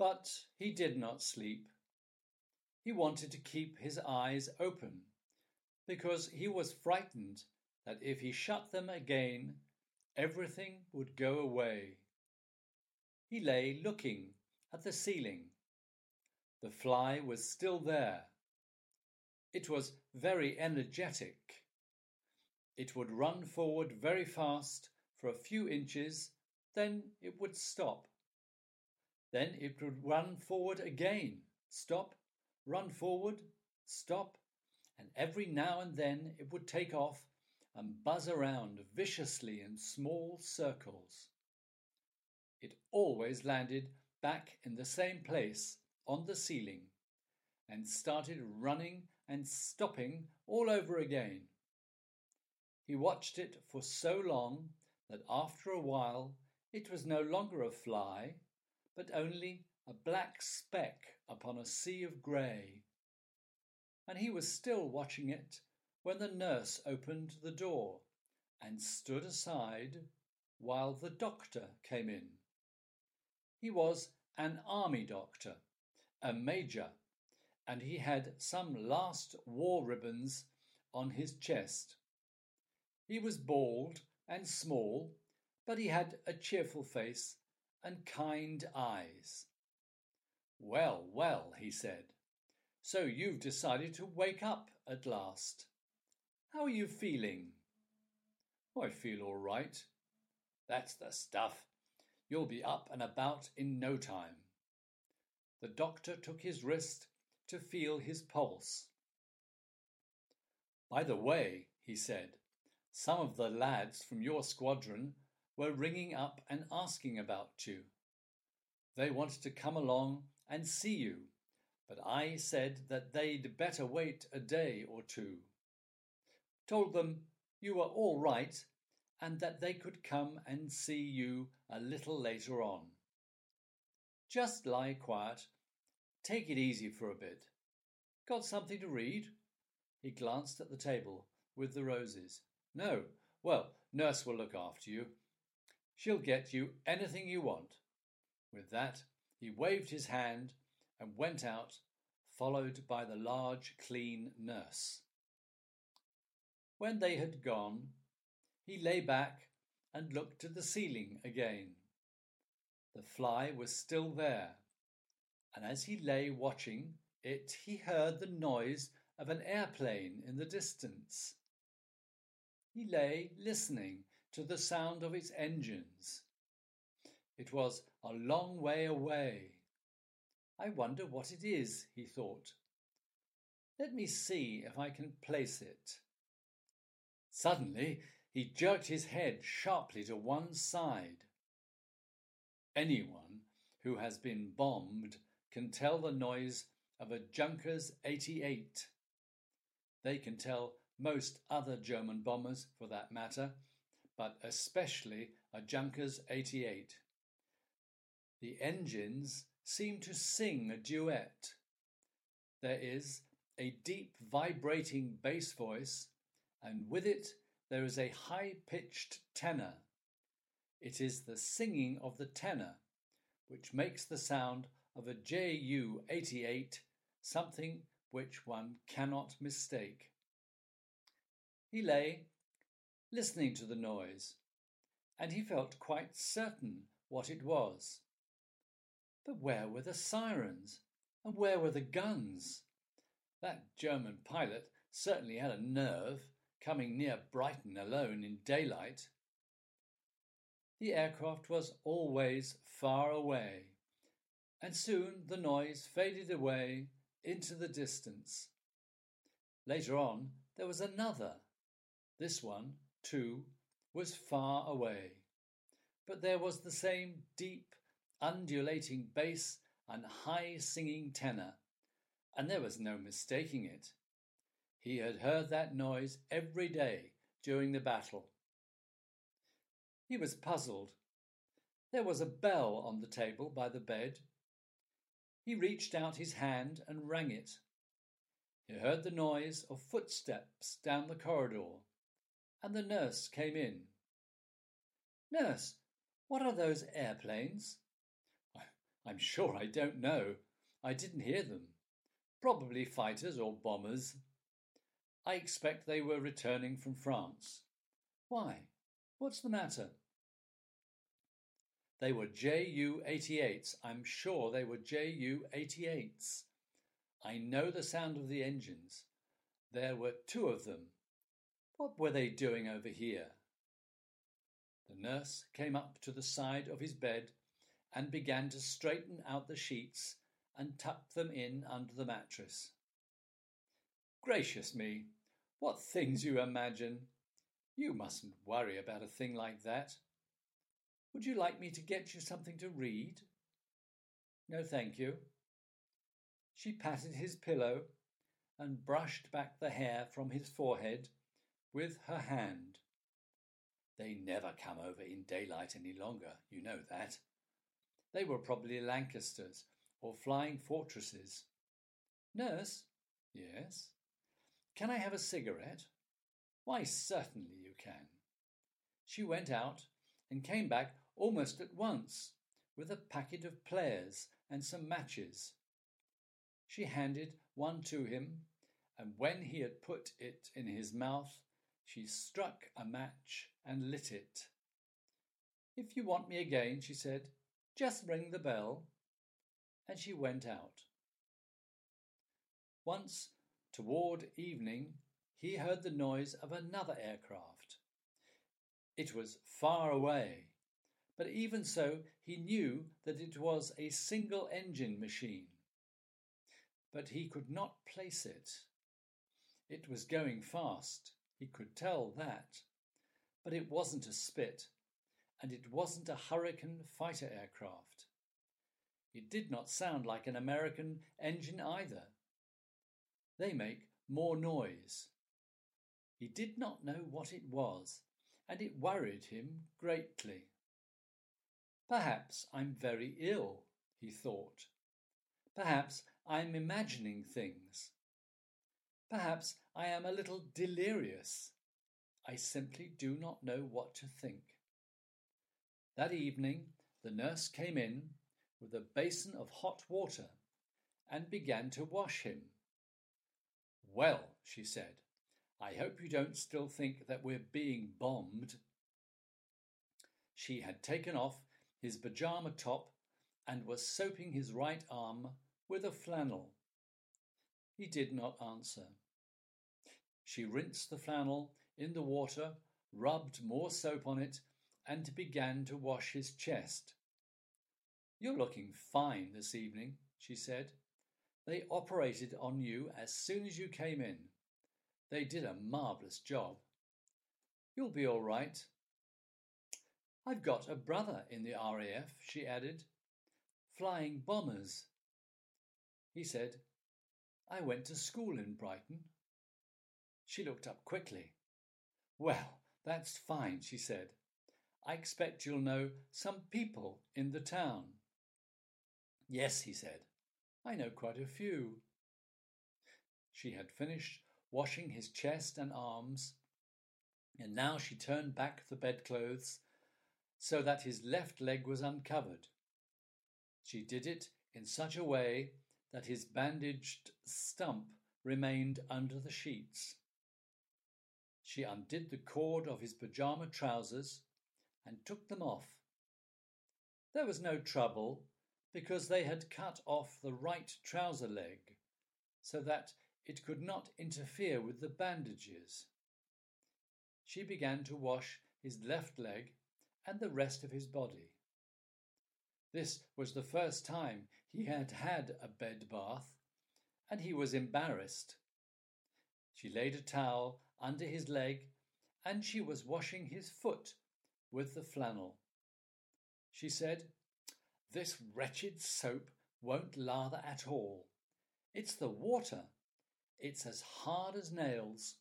But he did not sleep. He wanted to keep his eyes open, because he was frightened that if he shut them again, everything would go away. He lay looking at the ceiling. The fly was still there. It was very energetic. It would run forward very fast for a few inches, then it would stop. Then it would run forward again, stop, run forward, stop, and every now and then it would take off and buzz around viciously in small circles. It always landed back in the same place on the ceiling and started running and stopping all over again. He watched it for so long that after a while it was no longer a fly, but only a black speck upon a sea of grey. And he was still watching it when the nurse opened the door and stood aside while the doctor came in. He was an army doctor, a major, and he had some last war ribbons on his chest. He was bald and small, but he had a cheerful face and kind eyes. "Well, well," he said, "so you've decided to wake up at last. How are you feeling?" "I feel all right." "That's the stuff. You'll be up and about in no time." The doctor took his wrist to feel his pulse. "By the way," he said, "some of the lads from your squadron were ringing up and asking about you. They wanted to come along and see you, but I said that they'd better wait a day or two. Told them you were all right and that they could come and see you a little later on. Just lie quiet. Take it easy for a bit. Got something to read?" He glanced at the table with the roses. "No. Well, Nurse will look after you. She'll get you anything you want." With that, he waved his hand and went out, followed by the large, clean nurse. When they had gone, he lay back and looked to the ceiling again. The fly was still there, and as he lay watching it, he heard the noise of an airplane in the distance. He lay listening to the sound of its engines. It was a long way away. "I wonder what it is," he thought. "Let me see if I can place it." Suddenly, he jerked his head sharply to one side. Anyone who has been bombed can tell the noise of a Junkers 88. They can tell most other German bombers for that matter, but especially a Junkers 88. The engines seem to sing a duet. There is a deep vibrating bass voice, and with it there is a high-pitched tenor. It is the singing of the tenor which makes the sound of a Ju-88 something which one cannot mistake. He lay listening to the noise, and he felt quite certain what it was. But where were the sirens? And where were the guns? That German pilot certainly had a nerve, coming near Brighton alone in daylight. The aircraft was always far away, and soon the noise faded away into the distance. Later on, there was another. This one, too, was far away, but there was the same deep, undulating bass and high singing tenor, and there was no mistaking it. He had heard that noise every day during the battle. He was puzzled. There was a bell on the table by the bed. He reached out his hand and rang it. He heard the noise of footsteps down the corridor, and the nurse came in. "Nurse, what are those airplanes?" I'm sure I don't know. I didn't hear them. Probably fighters or bombers. I expect they were returning from France. Why? What's the matter? They were Ju-88s. I'm sure they were Ju-88s. I know the sound of the engines. There were 2 of them. What were they doing over here? The nurse came up to the side of his bed and began to straighten out the sheets and tuck them in under the mattress. Gracious me, what things you imagine! You mustn't worry about a thing like that. Would you like me to get you something to read? No, thank you. She patted his pillow and brushed back the hair from his forehead with her hand. They never come over in daylight any longer, you know that. They were probably Lancasters or Flying Fortresses. Nurse? Yes? Can I have a cigarette? Why, certainly you can. She went out and came back almost at once with a packet of Players and some matches. She handed one to him, and when he had put it in his mouth, she struck a match and lit it. If you want me again, she said, just ring the bell. And she went out. Once, toward evening, he heard the noise of another aircraft. It was far away, but even so he knew that it was a single-engine machine. But he could not place it. It was going fast, he could tell that, but it wasn't a Spit, and it wasn't a Hurricane fighter aircraft. It did not sound like an American engine either. They make more noise. He did not know what it was, and it worried him greatly. Perhaps I'm very ill, he thought. Perhaps I'm imagining things. Perhaps I am a little delirious. I simply do not know what to think. That evening, the nurse came in with a basin of hot water and began to wash him. Well, she said, I hope you don't still think that we're being bombed. She had taken off his pyjama top and was soaping his right arm with a flannel. He did not answer. She rinsed the flannel in the water, rubbed more soap on it, and began to wash his chest. You're looking fine this evening, she said. They operated on you as soon as you came in. They did a marvellous job. You'll be all right. I've got a brother in the RAF, she added. Flying bombers. He said, I went to school in Brighton. She looked up quickly. Well, that's fine, she said. I expect you'll know some people in the town. Yes, he said. I know quite a few. She had finished washing his chest and arms, and now she turned back the bedclothes so that his left leg was uncovered. She did it in such a way that his bandaged stump remained under the sheets. She undid the cord of his pyjama trousers and took them off. There was no trouble because they had cut off the right trouser leg so that it could not interfere with the bandages. She began to wash his left leg and the rest of his body. This was the first time he had had a bed bath, and he was embarrassed. She laid a towel under his leg, and she was washing his foot with the flannel. She said, This wretched soap won't lather at all. It's the water. It's as hard as nails.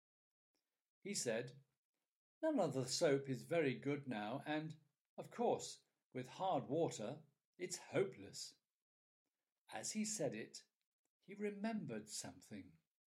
He said, None of the soap is very good now, and, of course, with hard water, it's hopeless. As he said it, he remembered something.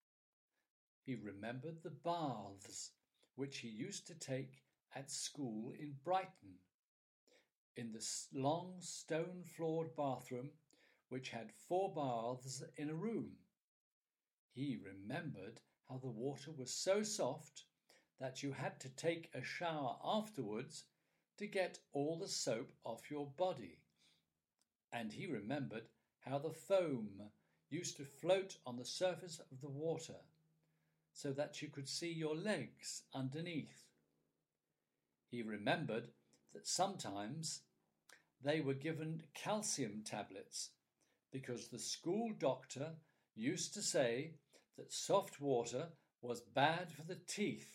He remembered the baths which he used to take at school in Brighton. in the long stone-floored bathroom, which had 4 baths in a room. He remembered how the water was so soft that you had to take a shower afterwards to get all the soap off your body. And he remembered how the foam used to float on the surface of the water so that you could see your legs underneath. He remembered that sometimes they were given calcium tablets because the school doctor used to say that soft water was bad for the teeth.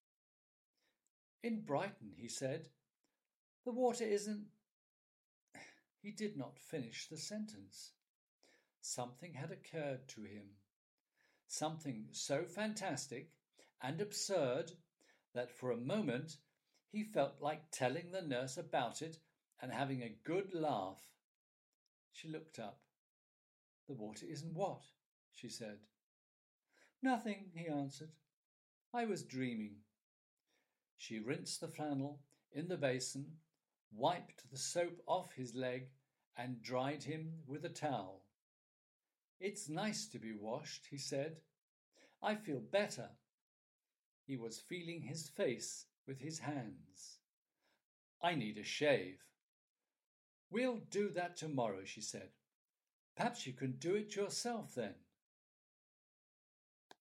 In Brighton, he said, the water isn't... He did not finish the sentence. Something had occurred to him. Something so fantastic and absurd that for a moment he felt like telling the nurse about it and having a good laugh. She looked up. The water isn't what? She said. Nothing, he answered. I was dreaming. She rinsed the flannel in the basin, wiped the soap off his leg, and dried him with a towel. It's nice to be washed, he said. I feel better. He was feeling his face with his hands. I need a shave. We'll do that tomorrow, she said. Perhaps you can do it yourself then.